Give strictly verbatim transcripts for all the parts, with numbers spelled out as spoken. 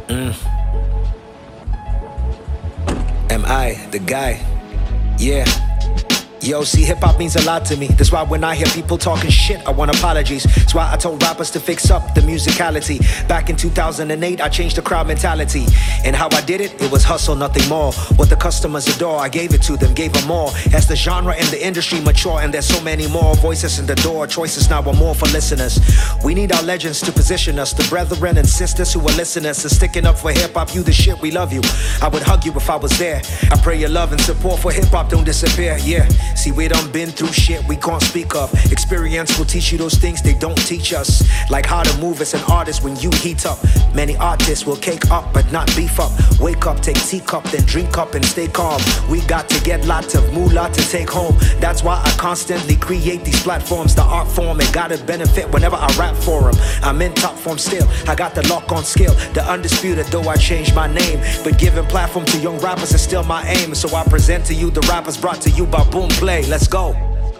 Mm. Am I the guy? Yeah. Yo, see, hip-hop means a lot to me. That's why when I hear people talking shit, I want apologies. That's why I told rappers to fix up the musicality. Back in two thousand eight, I changed the crowd mentality. And how I did it, it was hustle, nothing more. What the customers adore, I gave it to them, gave them more. As the genre and the industry mature, and there's so many more voices in the door, choices now are more for listeners. We need our legends to position us, the brethren and sisters who are listeners and sticking up for hip-hop. You the shit, we love you. I would hug you if I was there. I pray your love and support for hip-hop don't disappear, yeah. See, we done been through shit we can't speak of. Experience will teach you those things they don't teach us. Like how to move as an artist when you heat up. Many artists will cake up but not beef up. Wake up, take teacup, then drink up and stay calm. We got to get lots of moolah to take home. That's why I constantly create these platforms. The art form, it gotta benefit whenever I rap for them. I'm in top form still, I got the lock on skill. The undisputed, though I changed my name. But giving platform to young rappers is still my aim. So I present to you the rappers brought to you by Boom Play. Let's go.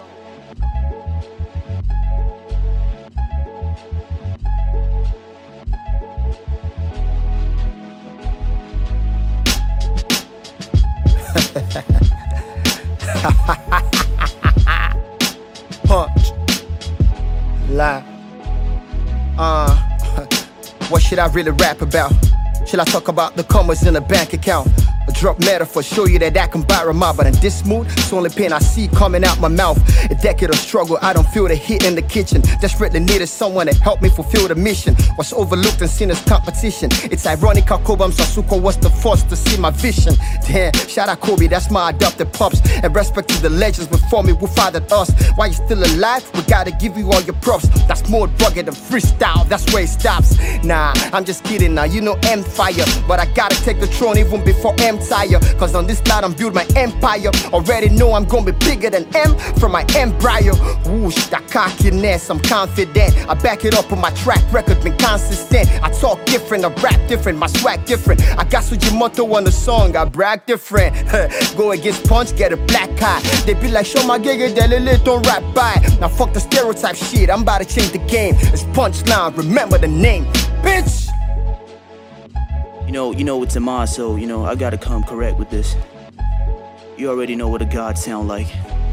Punch. Lie. Uh, what should I really rap about? Should I talk about the commas in a bank account? Or drop metaphor, show you that I can buy a mob. But in this mood, it's only pain I see coming out my mouth. A decade of struggle, I don't feel the heat in the kitchen. Desperately needed someone to help me fulfill the mission. Was overlooked and seen as competition. It's ironic how Kobe Sasuko was the first to see my vision. Damn, shout out Kobe, that's my adopted pops. And respect to the legends before me who fathered us. While you're still alive, we gotta give you all your props. That's more rugged than freestyle, that's where it stops. Nah, I'm just kidding now, you know Empire. But I gotta take the throne even before M tire. Cause on this side I'm build my empire. Already know I'm gonna be bigger than M from my embryo. Whoosh, that cockiness, I'm confident. I back it up with my track record, been consistent. I talk different, I rap different, my swag different. I got Sujimoto on the song, I brag different. Go against Punch, get a black eye. They be like, show my gigga, delele, don't rap by. Now fuck the stereotype shit, I'm about to change the game. It's Punchline, remember the name, bitch. You know, you know it's a mod, so, you know, I gotta come correct with this. You already know what a god sound like.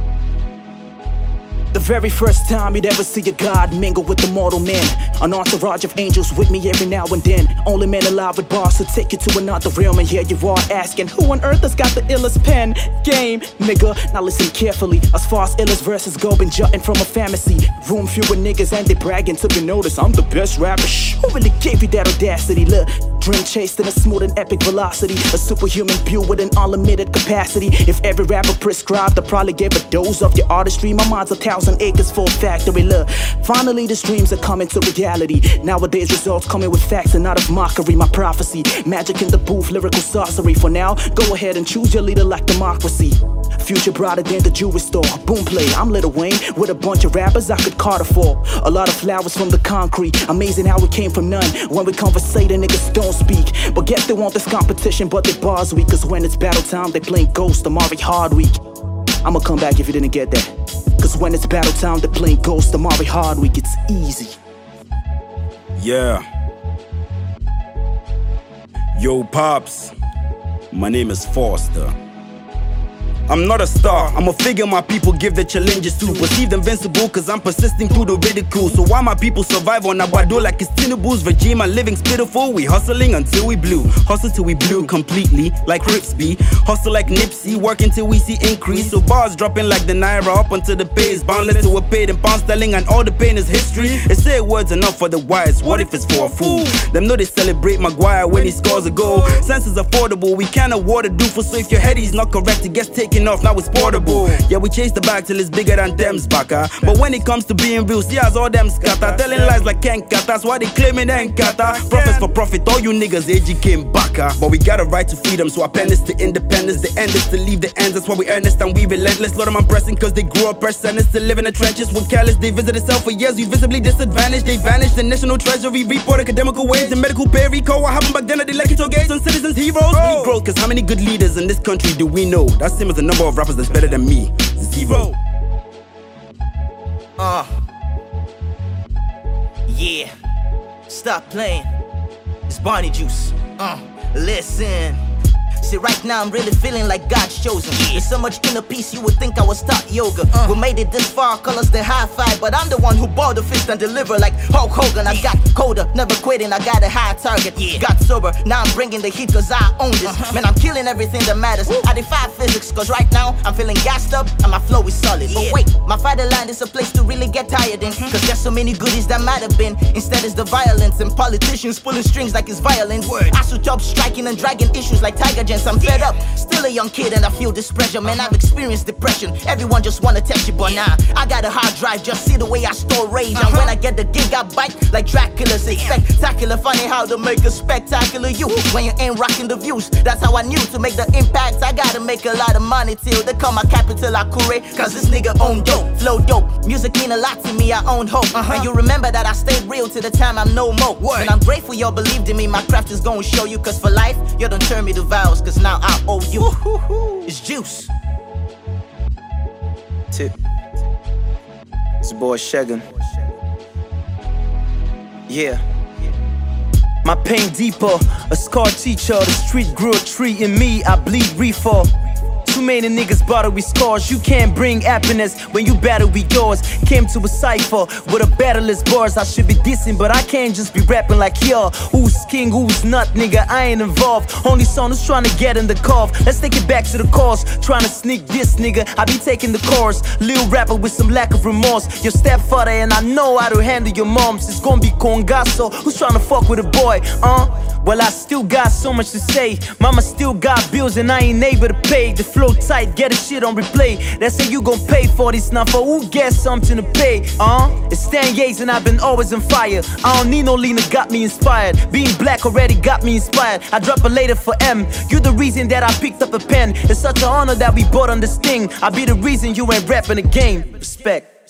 The very first time you'd ever see a god mingle with the mortal men. An entourage of angels with me every now and then. Only men alive with bars to take you to another realm. And here you are asking, who on earth has got the illest pen game, nigga? Now listen carefully. As far as illest verses go, been jutting from a fantasy. Room fewer niggas and they bragging to be noticed. I'm the best rapper. Shh, who really gave you that audacity? Look, dream chased in a smooth and epic velocity. A superhuman view with an unlimited capacity. If every rapper prescribed, I probably gave a dose of your artistry. My mind's a thousand acres full factory. Look, finally the dreams are coming to reality. Nowadays results coming with facts and not of mockery. My prophecy, magic in the booth, lyrical sorcery. For now, go ahead and choose your leader like democracy. Future brighter than the jewelry store. Boom Play, I'm Lil Wayne with a bunch of rappers I could carter for. A lot of flowers from the concrete. Amazing how we came from none. When we conversate, the niggas don't speak. But guess they want this competition, but they bars weak. Cause when it's battle time, they playing Ghost Amari Hardweek. I'ma come back if you didn't get that. Cause when it's battle time, they're playing Ghost Amari Hardweek. It's easy. Yeah. Yo, Pops. My name is Foster. I'm not a star, I'm a figure my people give the challenges to. Perceived invincible cause I'm persisting through the ridicule. So why my people survive on Aguado like it's Tinubu's regime? My living's pitiful, we hustling until we blue. Hustle till we blue completely, like Ripsby. Hustle like Nipsey, work until we see increase. So bars dropping like the Naira up until the pay is boundless to a paid in pound sterling and all the pain is history. They say words enough for the wise, what if it's for a fool? Them know they celebrate Maguire when he scores a goal. Sense is affordable, we can't award a doofus. So if your head is not correct, it gets taken off, now it's portable. Yeah, we chase the bag till it's bigger than them's baka. But when it comes to being real, see as all them scatter. Telling lies like Ken Kata, that's why they claiming Nkata. Profits for profit, all you niggas A G came baka. But we got a right to freedom, so I pen this to independence. The end is to leave the ends, that's why we earnest and we relentless. Lot of them pressing cause they grew up pressed sentenced to live in the trenches. When careless, they visit itself for years, we visibly disadvantaged. They vanished, the national treasury report academical wage. The medical pay recall, what happened back then at the electoral gates on citizens heroes? We need growth, cause how many good leaders in this country do we know? That's same as the number of rappers that's better than me. Zero. Uh. Yeah. Stop playing. It's Barney Juice. Uh, listen. See, right now I'm really feeling like God's chosen. There's so much inner peace, you would think I was taught yoga. uh. We made it this far, call us the high five, but I'm the one who ball the fist and deliver like Hulk Hogan. I got colder, never quitting, I got a high target. yeah. Got sober, now I'm bringing the heat cause I own this. uh-huh. Man, I'm killing everything that matters. Woo. I defy physics cause right now I'm feeling gassed up and my flow is solid. yeah. But wait, my fatherland is a place to really get tired in, cause there's so many goodies that might have been. Instead it's the violence and politicians pulling strings like it's violence. Word. I switch up striking and dragging issues like Tiger Gents. I'm fed up, still a young kid and I feel this pressure. Man, I've experienced depression, everyone just wanna test you, but nah, I got a hard drive, just see the way I store rage. And when I get the gig I bite like Dracula. Say spectacular, funny how to make a spectacular you when you ain't rocking the views. That's how I knew to make the impact I gotta make a lot of money till they call my capital Akure. Cause this nigga own dope, flow dope, music mean a lot to me, I own hope. uh-huh. And you remember that I stayed real to the time I'm no more. Word. And I'm grateful y'all believed in me, my craft is gonna show you. Cause for life, you don't turn me to vows, cause now I owe you. It's juice. Tip. It's your boy Shagun. Yeah. My pain deeper, a scar teacher. The street grew a tree in me, I bleed reefer. Too many niggas bottle with scars. You can't bring happiness when you battle with yours. Came to a cipher with a battleless bars. I should be dissing, but I can't just be rapping like yo. Who's king, who's not, nigga, I ain't involved. Only son who's trying to get in the cough. Let's take it back to the cause. Trying to sneak this, nigga, I be taking the course. Lil rapper with some lack of remorse. Your stepfather and I know how to handle your moms. It's gonna be Congasso, who's trying to fuck with a boy, uh? Well, I still got so much to say. Mama still got bills and I ain't able to pay. The flow tight, get the shit on replay. They say you gon' pay for this, now for who gets something to pay, uh? It's ten years and I've been always on fire. I don't need no leaner, got me inspired. Being black already got me inspired. I drop a later for M. You the reason that I picked up a pen. It's such an honor that we bought on this thing. I be the reason you ain't rapping the game. Respect.